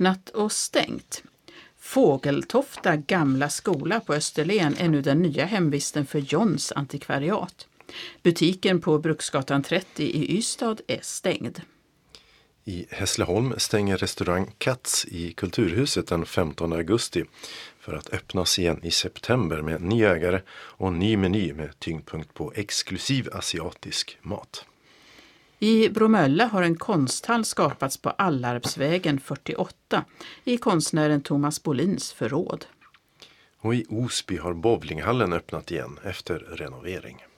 öppnat och stängt. Fågeltofta gamla skola på Österlen är nu den nya hemvisten för Johns antikvariat. Butiken på Bruksgatan 30 i Ystad är stängd. I Hässleholm stänger restaurang Katz i Kulturhuset den 15 augusti för att öppnas igen i september med ny ägare och ny meny med tyngdpunkt på exklusiv asiatisk mat. I Bromölla har en konsthall skapats på Allarpsvägen 48 i konstnären Thomas Bolins förråd. Och i Osby har bowlinghallen öppnat igen efter renovering.